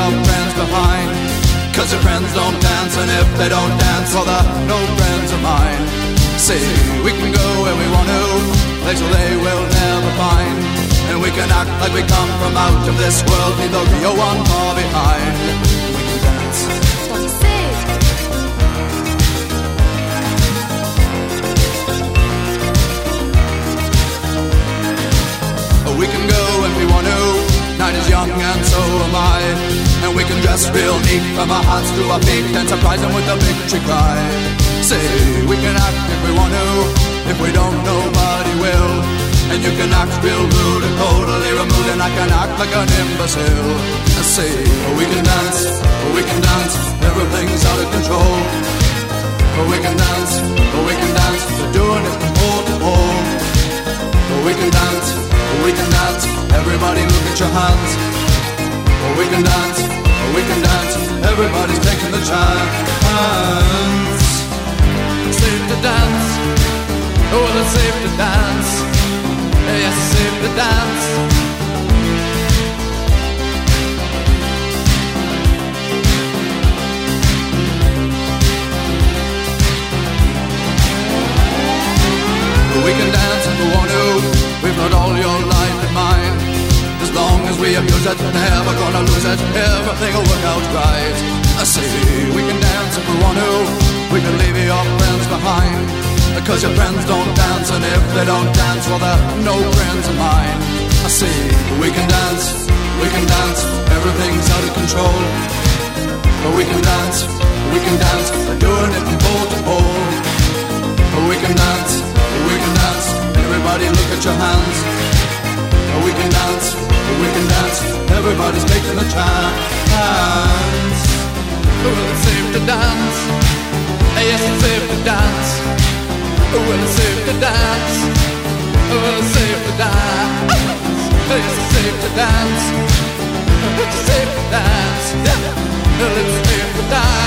your friends behind. Cause your friends don't dance, and if they don't dance, well, they're no friends of mine. See, we can go where we want to, places they will never find. And we can act like we come from out of this world, leave the real one far behind. We can dance. We can go when we want to, night is young and so am I. And we can dress real neat from our hearts to our feet and surprise them with a victory cry. Say, we can act if we want to, if we don't nobody will. And you can act real rude and totally removed, and I can act like an imbecile. I say, we can dance, everything's out of control. We can dance, we're doing it from pole to pole. We can dance, everybody look at your hands. We can dance, everybody's taking the chance. Safe to dance, oh, it's safe to dance. Yes, it's safe to dance. We can dance if we want to, we've got all your life in mind. As long as we abuse it, never gonna lose it, everything will work out right. I say, we can dance if we want to, we can leave your friends behind. Because your friends don't dance, and if they don't dance, well, they're no friends of mine. I say, we can dance, everything's out of control. But we can dance, we're doing it from pole to pole. But we can dance, everybody look at your hands. We can dance, everybody's taking the chance. Well, it's safe to dance, yes, it's safe to dance. Well, it's safe to dance, well, it's safe to dance. Yes, it's safe to dance, it's safe to dance. Well, it's safe to dance.